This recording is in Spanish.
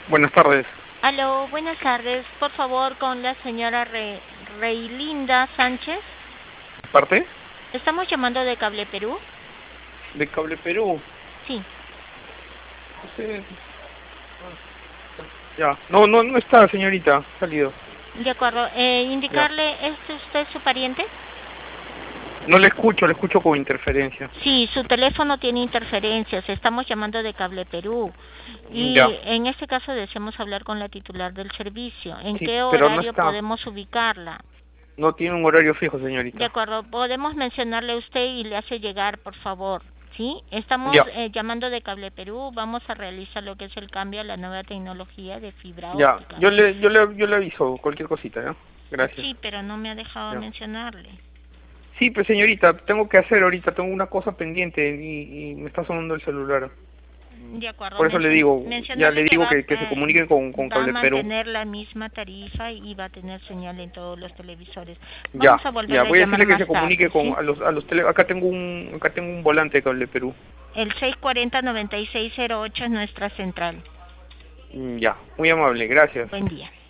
Buenas tardes. Aló, buenas tardes. Por favor, con la señora Reilinda Sánchez. ¿Parte? Estamos llamando de Cable Perú. De Cable Perú. Sí, No sé. Ya. No está, señorita. Salido. de acuerdo. Ya. Indicarle, ¿es usted su pariente? No le escucho con interferencia. Sí, su teléfono tiene interferencias. Estamos llamando de Cable Perú. Y Ya. en este caso deseamos hablar con la titular del servicio. ¿En Sí, qué pero no horario está. podemos ubicarla? No tiene un horario fijo, De señorita. acuerdo, podemos mencionarle a usted y le hace llegar, por favor. ¿Sí? Estamos Ya. llamando de Cable Perú, vamos a realizar lo que es el cambio a la nueva tecnología de fibra Ya. óptica. Yo le aviso cualquier cosita, ¿ya? Gracias. Sí, pero no me ha dejado Ya. mencionarle. Sí, pues señorita, tengo que hacer ahorita, tengo una cosa pendiente y me está sonando el celular. De acuerdo, Por eso le digo, ya le mencionarle que digo que se comunique con va a Cable Perú. mantener la misma tarifa y va a tener señal en todos los televisores. Ya, Vamos a ya, volverle a voy a llamar decirle que se más comunique tarde, con ¿sí? acá tengo un volante de Cable Perú. El 640-9608 es nuestra central. Ya, muy amable, gracias. Buen día.